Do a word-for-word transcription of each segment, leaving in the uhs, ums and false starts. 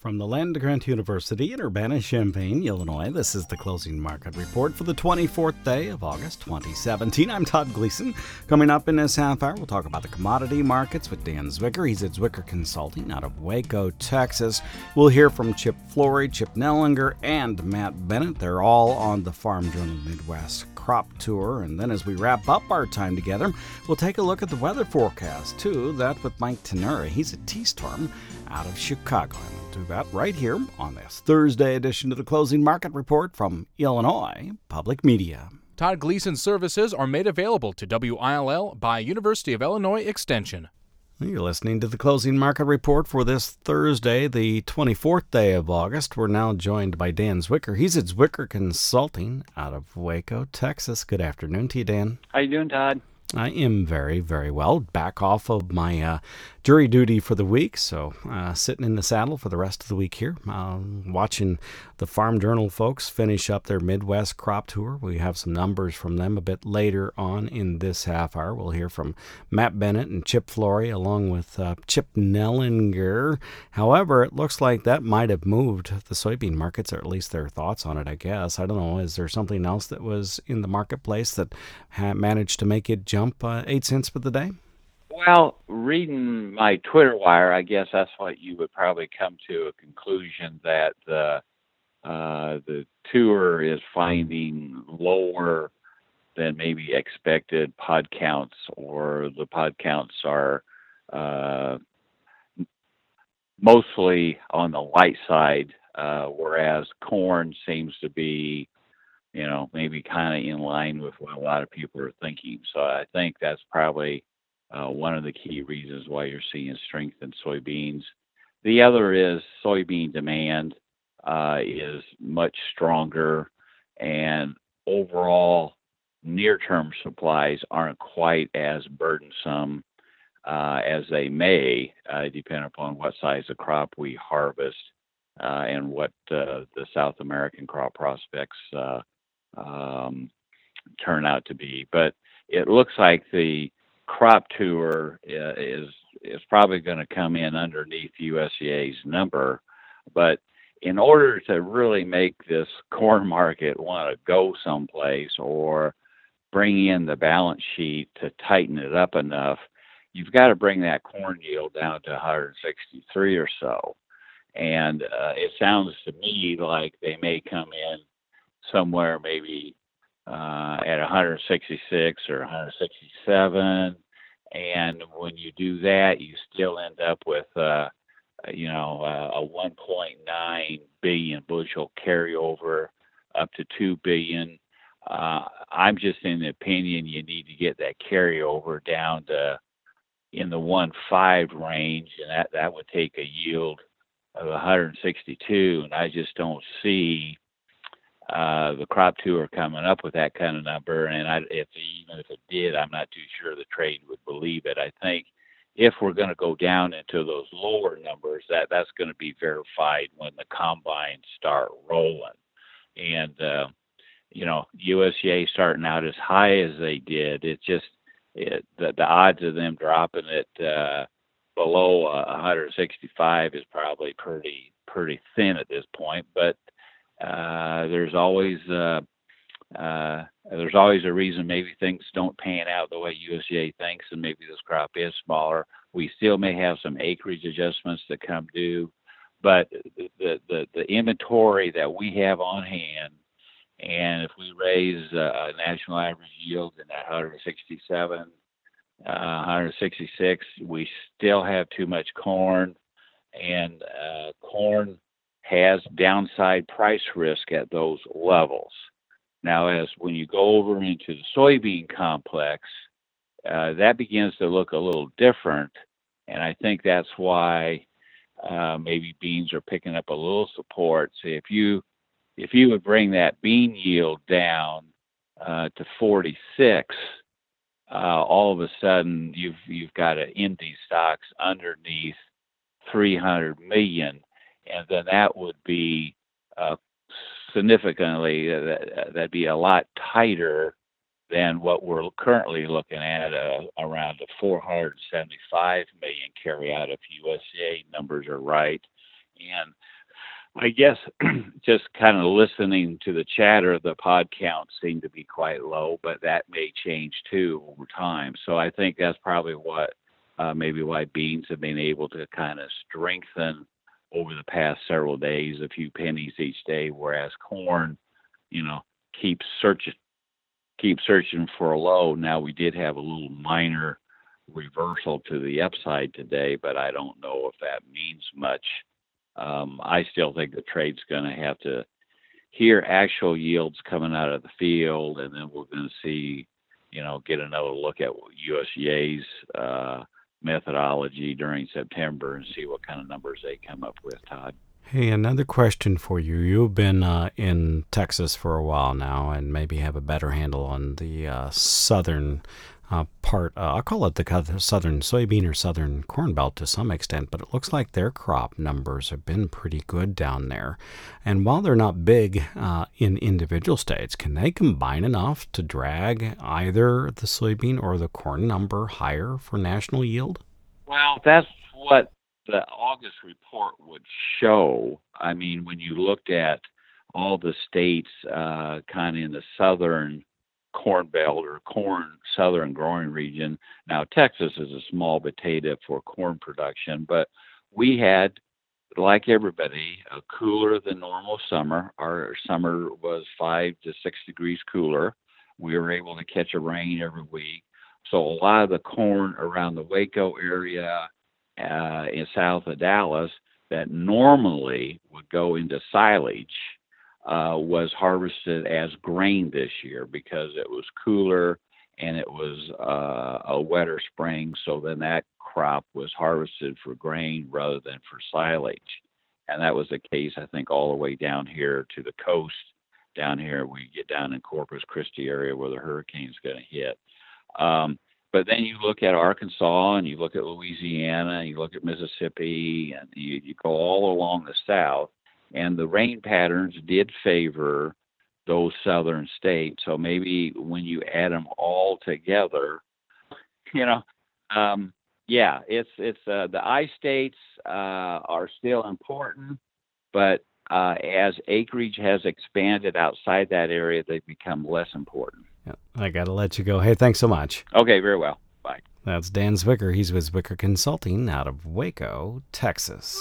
From the land grant University in Urbana-Champaign, Illinois, this is the Closing Market Report for the twenty-fourth day of August twenty seventeen. I'm Todd Gleason. Coming up in this half hour, we'll talk about the commodity markets with Dan Zwicker. He's at Zwicker Consulting out of Waco, Texas. We'll hear from Chip Flory, Chip Nellinger, and Matt Bennett. They're all on the Farm Journal Midwest crop tour. And then as we wrap up our time together, we'll take a look at the weather forecast, too. That with Mike Tenura. He's at T-Storm out of Chicago. And we'll do that right here on this Thursday edition of the Closing Market Report from Illinois Public Media. Todd Gleason services are made available to W I L L by University of Illinois Extension. You're listening to the Closing Market Report for this Thursday, the twenty-fourth day of August. We're now joined by Dan Zwicker. He's at Zwicker Consulting out of Waco, Texas. Good afternoon to you, Dan. How you doing, Todd? I am very, very well. Back off of my uh, jury duty for the week, so uh, sitting in the saddle for the rest of the week here, uh, watching the Farm Journal folks finish up their Midwest crop tour. We have some numbers from them a bit later on in this half hour. We'll hear from Matt Bennett and Chip Flory along with uh, Chip Nellinger. However, it looks like that might have moved the soybean markets, or at least their thoughts on it, I guess. I don't know. Is there something else that was in the marketplace that ha- managed to make it jump uh, eight cents for the day? Well, reading my Twitter wire, I guess that's what you would probably come to a conclusion that the uh, the tour is finding lower than maybe expected pod counts, or the pod counts are uh, mostly on the light side, uh, whereas corn seems to be, you know, maybe kind of in line with what a lot of people are thinking. So I think that's probably uh, one of the key reasons why you're seeing strength in soybeans. The other is soybean demand uh, is much stronger, and overall near-term supplies aren't quite as burdensome uh, as they may, uh, depend upon what size of crop we harvest uh, and what uh, the South American crop prospects uh, um, turn out to be. But it looks like the crop tour uh, is is probably going to come in underneath U S D A's number. But in order to really make this corn market want to go someplace or bring in the balance sheet to tighten it up enough, you've got to bring that corn yield down to one sixty-three or so. And uh, it sounds to me like they may come in somewhere maybe uh, at one sixty-six or one sixty-seven. And when you do that, you still end up with, uh, you know, uh, a one point nine billion bushel carryover up to two billion. Uh, I'm just in the opinion you need to get that carryover down to in the one point five range, and that, that would take a yield of one sixty-two, and I just don't see uh, the crop tour coming up with that kind of number. And I, if even if it did, I'm not too sure the trade would believe it. I think if we're going to go down into those lower numbers, that that's going to be verified when the combines start rolling. And uh, you know, U S D A starting out as high as they did, it just it, the, the odds of them dropping it uh, below uh, one sixty-five is probably pretty pretty thin at this point. But uh, there's always uh, uh, there's always a reason maybe things don't pan out the way U S D A thinks, and maybe this crop is smaller. We still may have some acreage adjustments that come due, but the the, the inventory that we have on hand, and if we raise uh, a national average yield in that one sixty-seven, uh, one sixty-six, we still have too much corn, and uh, corn has downside price risk at those levels. Now, as when you go over into the soybean complex, uh, that begins to look a little different, and I think that's why uh, maybe beans are picking up a little support. So if you If you would bring that bean yield down uh, to forty-six, uh, all of a sudden you've you've got an empty stocks underneath three hundred million, and then that would be uh, significantly uh, that, that'd be a lot tighter than what we're currently looking at, uh, around the four hundred seventy-five million carryout if U S D A numbers are right. And I guess just kind of listening to the chatter, the pod counts seem to be quite low, but that may change too over time. So I think that's probably what uh, maybe why beans have been able to kind of strengthen over the past several days, a few pennies each day, whereas corn, you know, keeps searching, keep searching for a low. Now we did have a little minor reversal to the upside today, but I don't know if that means much. Um, I still think the trade's going to have to hear actual yields coming out of the field, and then we're going to see, you know, get another look at U S D A's uh, methodology during September and see what kind of numbers they come up with, Todd. Hey, another question for you. You've been uh, in Texas for a while now and maybe have a better handle on the uh, southern uh, part. Uh, I'll call it the southern soybean or southern corn belt to some extent, but it looks like their crop numbers have been pretty good down there. And while they're not big uh, in individual states, can they combine enough to drag either the soybean or the corn number higher for national yield? Well, that's what the August report would show. I mean, when you looked at all the states uh, kind of in the southern corn belt or corn southern growing region, now Texas is a small potato for corn production, but we had, like everybody, a cooler than normal summer. Our summer was five to six degrees cooler. We were able to catch a rain every week. So a lot of the corn around the Waco area, Uh, in south of Dallas, that normally would go into silage uh, was harvested as grain this year because it was cooler and it was uh, a wetter spring. So then that crop was harvested for grain rather than for silage. And that was the case, I think, all the way down here to the coast. Down here, we get down in Corpus Christi area where the hurricane's going to hit. Um, But then you look at Arkansas and you look at Louisiana and you look at Mississippi and you, you go all along the south, and the rain patterns did favor those southern states. So maybe when you add them all together, you know, um, yeah, it's it's uh, the I states uh, are still important, but uh, as acreage has expanded outside that area, they've become less important. I got to let you go. Hey, thanks so much. Okay, very well. Bye. That's Dan Zwicker. He's with Zwicker Consulting out of Waco, Texas.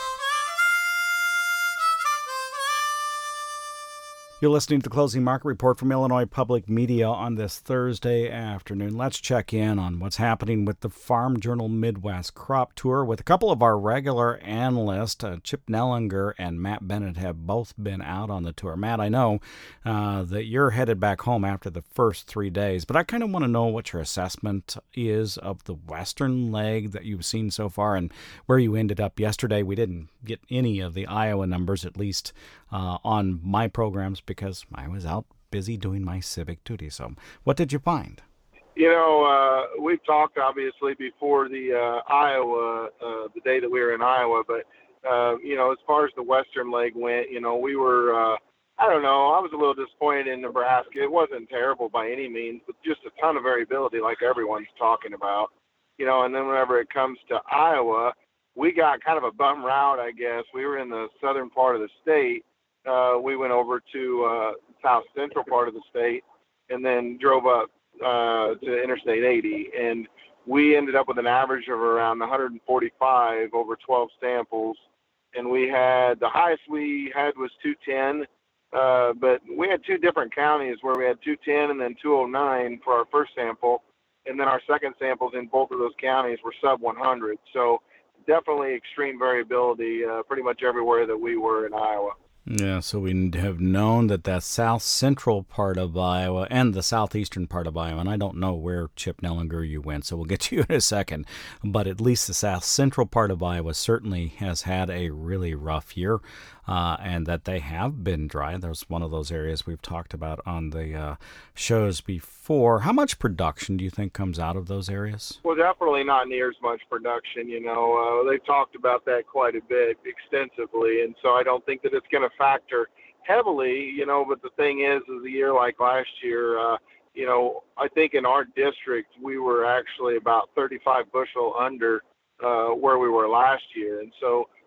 You're listening to the Closing Market Report from Illinois Public Media on this Thursday afternoon. Let's check in on what's happening with the Farm Journal Midwest Crop Tour with a couple of our regular analysts. Uh, Chip Nellinger and Matt Bennett have both been out on the tour. Matt, I know uh, that you're headed back home after the first three days, but I kind of want to know what your assessment is of the western leg that you've seen so far and where you ended up yesterday. We didn't get any of the Iowa numbers, at least uh, on my programs, because I was out busy doing my civic duty. So what did you find? You know, uh, we've talked obviously before the uh, Iowa, uh, the day that we were in Iowa, but, uh, you know, as far as the western leg went, you know, we were, uh, I don't know, I was a little disappointed in Nebraska. It wasn't terrible by any means, but just a ton of variability like everyone's talking about, you know, and then whenever it comes to Iowa, we got kind of a bum route, I guess. We were in the southern part of the state. Uh, we went over to uh, south central part of the state and then drove up uh, to Interstate eighty. And we ended up with an average of around one hundred forty-five over twelve samples. And we had, the highest we had was two ten, uh, but we had two different counties where we had two ten and then two oh nine for our first sample. And then our second samples in both of those counties were sub one hundred. So definitely extreme variability uh, pretty much everywhere that we were in Iowa. Yeah, so we have known that that south central part of Iowa and the southeastern part of Iowa, and I don't know where, Chip Nellinger, you went, so we'll get to you in a second, but at least the south central part of Iowa certainly has had a really rough year, uh, and that they have been dry. There's one of those areas we've talked about on the uh, shows before. How much production do you think comes out of those areas? Well, definitely not near as much production. You know, uh, they've talked about that quite a bit extensively, and so I don't think that it's going to factor heavily, you know, but the thing is, is a year like last year, uh, you know, I think in our district, we were actually about thirty-five bushel under uh, where we were last year. And so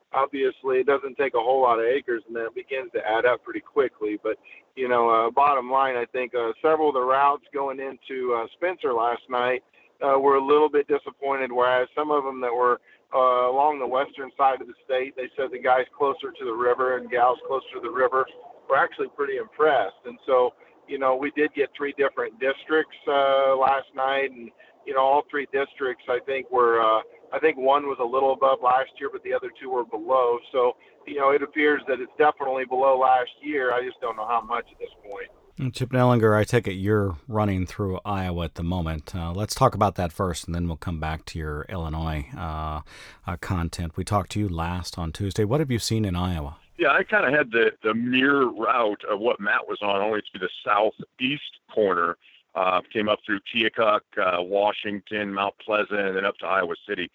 obviously it doesn't take a whole lot of acres, and then it begins to add up pretty quickly. But, you know, uh, bottom line, I think uh, several of the routes going into uh, Spencer last night uh, were a little bit disappointed, whereas some of them that were uh, along the western side of the state, they said the guys closer to the river and gals closer to the river were actually pretty impressed. And so, you know, we did get three different districts uh, last night, and, you know, all three districts, I think, were uh, – I think one was a little above last year, but the other two were below. So, you know, it appears that it's definitely below last year. I just don't know how much at this point. And Chip Nellinger, I take it you're running through Iowa at the moment. Uh, let's talk about that first, and then we'll come back to your Illinois uh, uh, content. We talked to you last on Tuesday. What have you seen in Iowa? Yeah, I kind of had the, the mirror route of what Matt was on, only to the southeast corner. Uh, came up through Keokuk, uh, Washington, Mount Pleasant, and then up to Iowa City.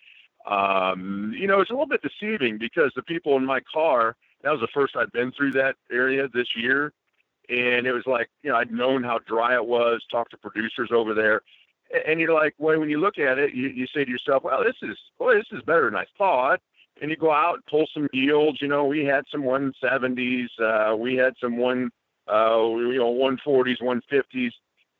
Um, you know, it's a little bit deceiving because the people in my car, that was the first I'd been through that area this year. And it was like, you know, I'd known how dry it was, talked to producers over there. And you're like, well, when you look at it, you, you say to yourself, well, this is, boy, this is better than I thought. And you go out and pull some yields. You know, we had some one seventies, uh, we had some one, uh, you know, one forties, one fifties.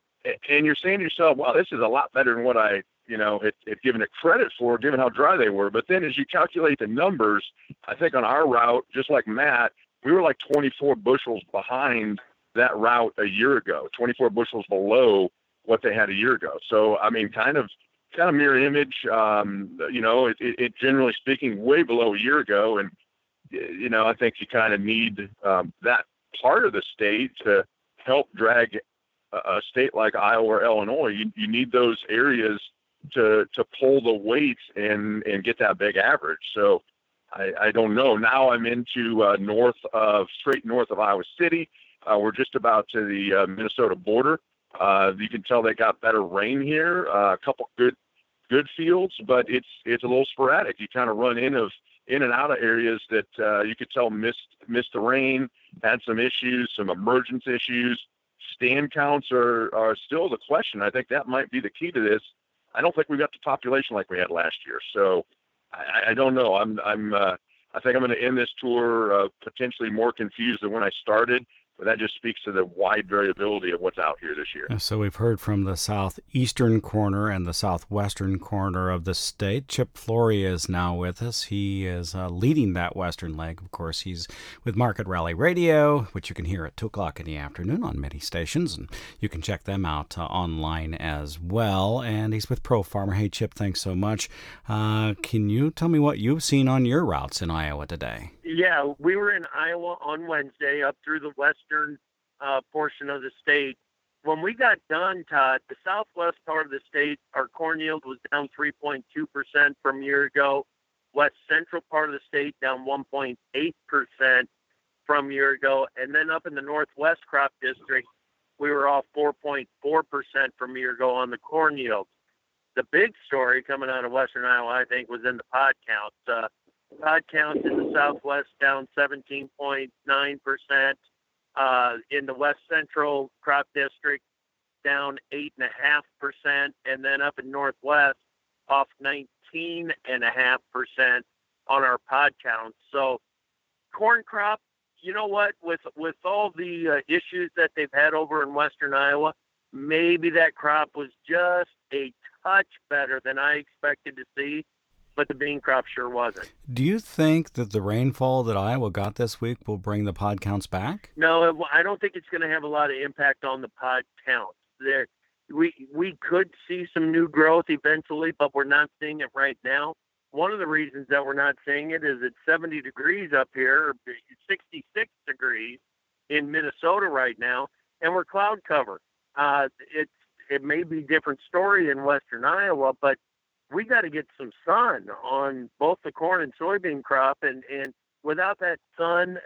And you're saying to yourself, well, this is a lot better than what I, you know, had, had given it credit for, given how dry they were. But then as you calculate the numbers, I think on our route, just like Matt, we were like twenty-four bushels behind that route a year ago, twenty-four bushels below what they had a year ago. So, I mean, kind of, kind of mirror image, um, you know, it, it, it generally speaking, way below a year ago. And, you know, I think you kind of need um, that part of the state to help drag a state like Iowa or Illinois. You, you need those areas to to pull the weight and, and get that big average. So I, I don't know. Now I'm into uh, north of, straight north of Iowa City. Uh, we're just about to the uh, Minnesota border. Uh, you can tell they got better rain here, uh, a couple good good fields, but it's it's a little sporadic. You kind of run in of in and out of areas that uh, you could tell missed missed the rain, had some issues, some emergence issues. Stand counts are, are still the question. I think that might be the key to this. I don't think we've got the population like we had last year. So I, I don't know. I'm, I'm, uh, I think I'm going to end this tour uh, potentially more confused than when I started, but that just speaks to the wide variability of what's out here this year. So we've heard from the southeastern corner and the southwestern corner of the state. Chip Flory is now with us. He is uh, leading that western leg. Of course, he's with Market Rally Radio, which you can hear at two o'clock in the afternoon on many stations, and you can check them out uh, online as well. And he's with Pro Farmer. Hey, Chip, thanks so much. Uh, can you tell me what you've seen on your routes in Iowa today? Yeah, we were in Iowa on Wednesday up through the western uh, portion of the state. When we got done, Todd, the southwest part of the state, our corn yield was down three point two percent from a year ago. West central part of the state down one point eight percent from a year ago. And then up in the northwest crop district, we were off four point four percent from a year ago on the corn yield. The big story coming out of western Iowa, I think, was in the pod counts. Uh, pod counts in the southwest down seventeen point nine percent. Uh, in the west central crop district, down eight point five percent. And then up in northwest, off nineteen point five percent on our pod counts. So corn crop, you know what, with, with all the uh, issues that they've had over in western Iowa, maybe that crop was just a touch better than I expected to see, but the bean crop sure wasn't. Do you think that the rainfall that Iowa got this week will bring the pod counts back? No, I don't think it's going to have a lot of impact on the pod counts. There, we we could see some new growth eventually, but we're not seeing it right now. One of the reasons that we're not seeing it is it's seventy degrees up here, sixty-six degrees in Minnesota right now, and we're cloud cover. Uh, it's it may be a different story in western Iowa, but we got to get some sun on both the corn and soybean crop. And, and without that sun,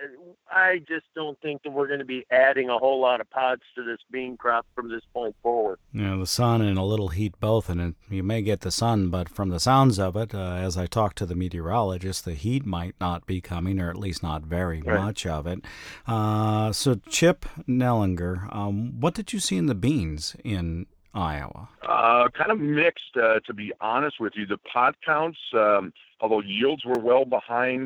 I just don't think that we're going to be adding a whole lot of pods to this bean crop from this point forward. You know, the sun and a little heat both, and it, you may get the sun, but from the sounds of it, uh, as I talk to the meteorologist, the heat might not be coming, or at least not very right. much of it. Uh, so, Chip Nellinger, um, what did you see in the beans in Iowa? Uh, kind of mixed, uh, to be honest with you. The pod counts, um, although yields were well behind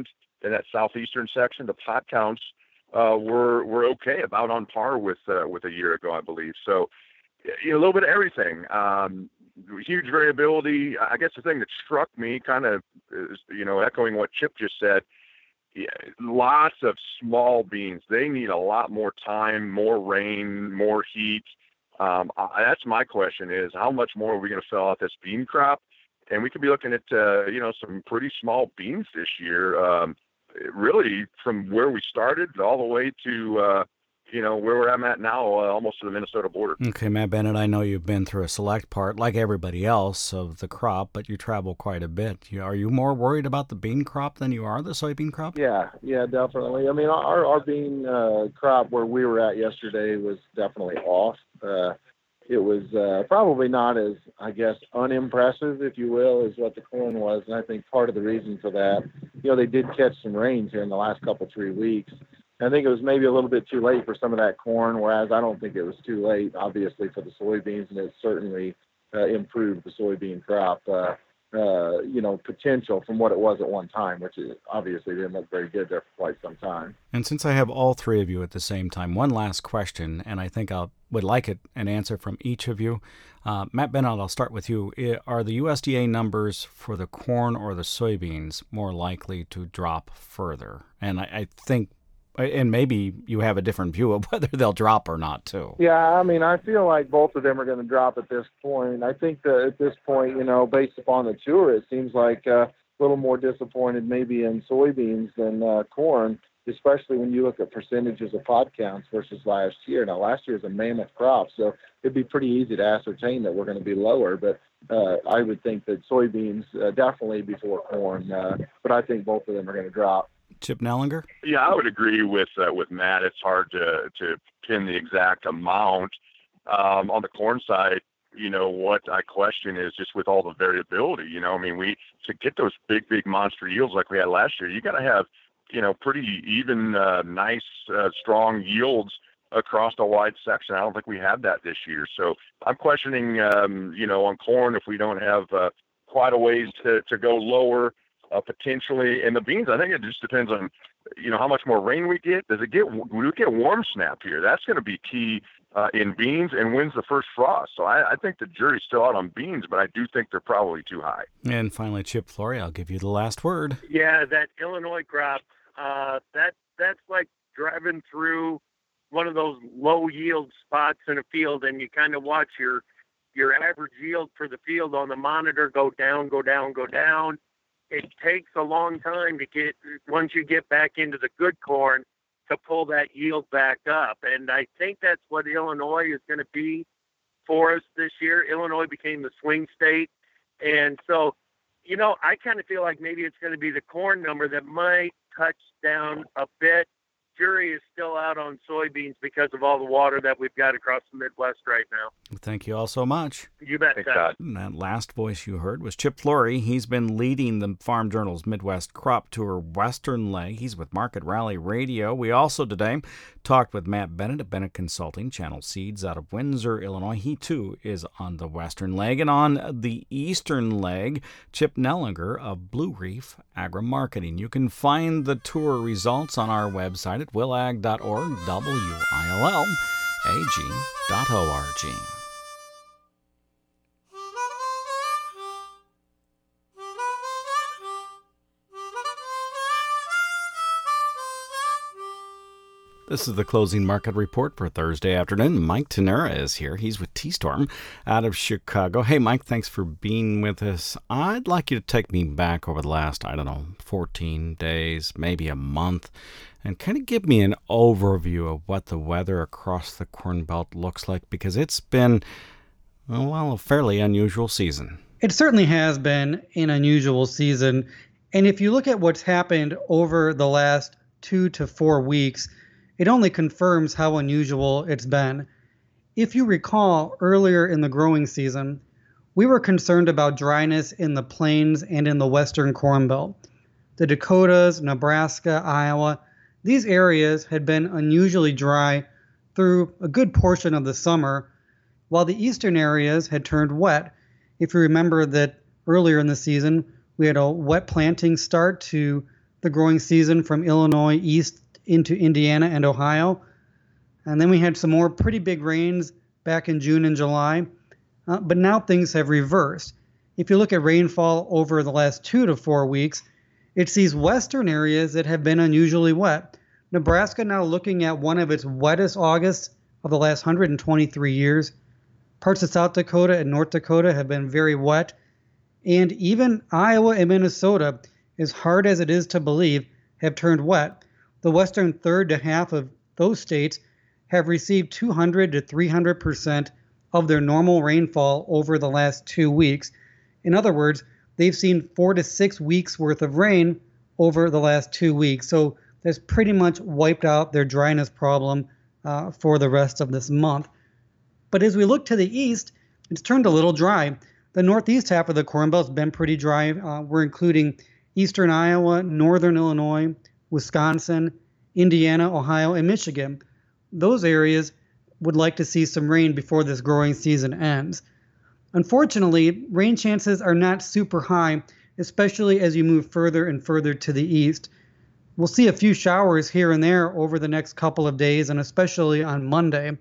in that southeastern section, the pod counts uh, were were okay, about on par with uh, with a year ago, I believe. So, you know, a little bit of everything. Um, huge variability. I guess the thing that struck me, kind of, is, you know, echoing what Chip just said. Yeah, lots of small beans. They need a lot more time, more rain, more heat. Um, I, that's my question: is how much more are we going to fill out this bean crop? And we could be looking at uh, you know some pretty small beans this year. Um, really, from where we started all the way to uh, you know where we're at now, uh, almost to the Minnesota border. Okay, Matt Bennett, I know you've been through a select part, like everybody else, of the crop, but you travel quite a bit. You, are you more worried about the bean crop than you are the soybean crop? Yeah, yeah, definitely. I mean, our our bean uh, crop where we were at yesterday was definitely off. Uh, it was uh, probably not as, I guess, unimpressive, if you will, as what the corn was. And I think part of the reason for that, you know, they did catch some rains here in the last couple, three weeks. I think it was maybe a little bit too late for some of that corn, whereas I don't think it was too late, obviously, for the soybeans, and it certainly uh, improved the soybean crop, uh, uh, you know, potential from what it was at one time, which is obviously didn't look very good there for quite some time. And since I have all three of you at the same time, one last question, and I think I would like it an answer from each of you. Uh, Matt Bennett, I'll start with you. Are the U S D A numbers for the corn or the soybeans more likely to drop further? And I, I think And maybe you have a different view of whether they'll drop or not, too. Yeah, I mean, I feel like both of them are going to drop at this point. I think that at this point, you know, based upon the tour, it seems like uh, a little more disappointed maybe in soybeans than uh, corn, especially when you look at percentages of pod counts versus last year. Now, last year was a mammoth crop, so it'd be pretty easy to ascertain that we're going to be lower, but uh, I would think that soybeans uh, definitely before corn, uh, but I think both of them are going to drop. Chip Nellinger? Yeah, I would agree with uh, with Matt. It's hard to to pin the exact amount. Um, on the corn side, you know, what I question is just with all the variability. You know, I mean, we to get those big, big monster yields like we had last year, you got to have, you know, pretty even, uh, nice, uh, strong yields across a wide section. I don't think we have that this year. So I'm questioning, um, you know, on corn if we don't have uh, quite a ways to to go lower. Uh, potentially, and the beans, I think it just depends on, you know, how much more rain we get. Does it get, do we get warm snap here? That's going to be key uh, in beans, and when's the first frost? So I, I think the jury's still out on beans, but I do think they're probably too high. And finally, Chip Flory, I'll give you the last word. Yeah, that Illinois crop, uh, that that's like driving through one of those low yield spots in a field, and you kind of watch your your average yield for the field on the monitor go down, go down, go down. It takes a long time to get, once you get back into the good corn, to pull that yield back up. And I think that's what Illinois is going to be for us this year. Illinois became the swing state. And so, you know, I kind of feel like maybe it's going to be the corn number that might touch down a bit. Jury is still out on soybeans because of all the water that we've got across the Midwest right now. Thank you all so much. You bet, Todd. And that last voice you heard was Chip Flory. He's been leading the Farm Journal's Midwest Crop Tour Western Leg. He's with Market Rally Radio. We also today talked with Matt Bennett of Bennett Consulting, Channel Seeds out of Windsor, Illinois. He, too, is on the Western Leg. And on the Eastern Leg, Chip Nellinger of Blue Reef Agri-Marketing. You can find the tour results on our website at willag dot org, W I L L A G dot O R G. This is the closing market report for Thursday afternoon. Mike Tenera is here. He's with T-Storm out of Chicago. Hey, Mike, thanks for being with us. I'd like you to take me back over the last, I don't know, fourteen days, maybe a month, and kind of give me an overview of what the weather across the Corn Belt looks like, because it's been, well, a fairly unusual season. It certainly has been an unusual season. And if you look at what's happened over the last two to four weeks, it only confirms how unusual it's been. If you recall, earlier in the growing season, we were concerned about dryness in the plains and in the western Corn Belt. The Dakotas, Nebraska, Iowa, these areas had been unusually dry through a good portion of the summer, while the eastern areas had turned wet. If you remember that earlier in the season, we had a wet planting start to the growing season from Illinois east into Indiana and Ohio. And then we had some more pretty big rains back in June and July. Uh, but now things have reversed. If you look at rainfall over the last two to four weeks, it's these western areas that have been unusually wet. Nebraska now looking at one of its wettest Augusts of the last one hundred twenty-three years. Parts of South Dakota and North Dakota have been very wet. And even Iowa and Minnesota, as hard as it is to believe, have turned wet. The western third to half of those states have received two hundred to three hundred percent of their normal rainfall over the last two weeks. In other words, they've seen four to six weeks worth of rain over the last two weeks. So that's pretty much wiped out their dryness problem uh, for the rest of this month. But as we look to the east, it's turned a little dry. The northeast half of the Corn Belt's been pretty dry. Uh, we're including eastern Iowa, northern Illinois, Wisconsin, Indiana, Ohio, and Michigan. Those areas would like to see some rain before this growing season ends. Unfortunately, rain chances are not super high, especially as you move further and further to the east. We'll see a few showers here and there over the next couple of days, and especially on Monday.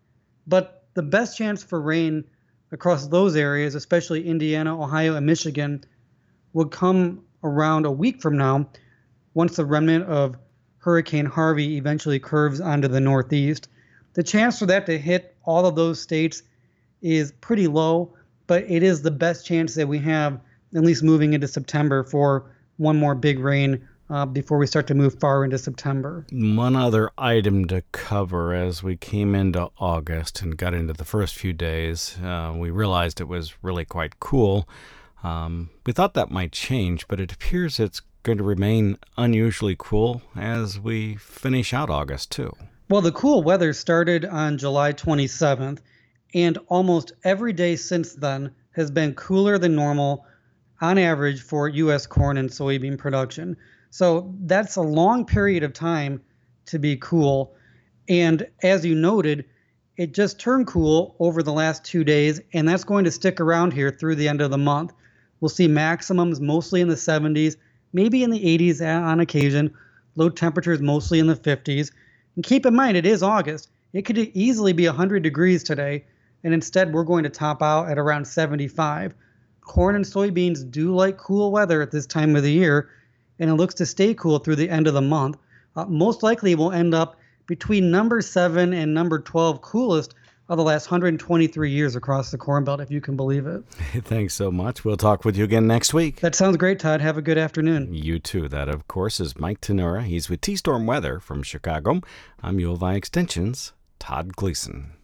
But the best chance for rain across those areas, especially Indiana, Ohio, and Michigan, would come around a week from now, once the remnant of Hurricane Harvey eventually curves onto the northeast. The chance for that to hit all of those states is pretty low, but it is the best chance that we have, at least moving into September, for one more big rain uh, before we start to move far into September. One other item to cover as we came into August and got into the first few days, uh, we realized it was really quite cool. Um, we thought that might change, but it appears it's going to remain unusually cool as we finish out August, too. Well, the cool weather started on July twenty-seventh, and almost every day since then has been cooler than normal on average for U S corn and soybean production. So that's a long period of time to be cool. And as you noted, it just turned cool over the last two days, and that's going to stick around here through the end of the month. We'll see maximums mostly in the seventies, maybe in the eighties on occasion, low temperatures mostly in the fifties. And keep in mind, it is August. It could easily be one hundred degrees today, and instead we're going to top out at around seventy-five. Corn and soybeans do like cool weather at this time of the year, and it looks to stay cool through the end of the month. Uh, most likely we'll end up between number seven and number twelve coolest of the last one hundred twenty-three years across the Corn Belt, if you can believe it. Thanks so much. We'll talk with you again next week. That sounds great, Todd. Have a good afternoon. You too. That, of course, is Mike Tenura. He's with T-Storm Weather from Chicago. I'm U of I Extension's Todd Gleason.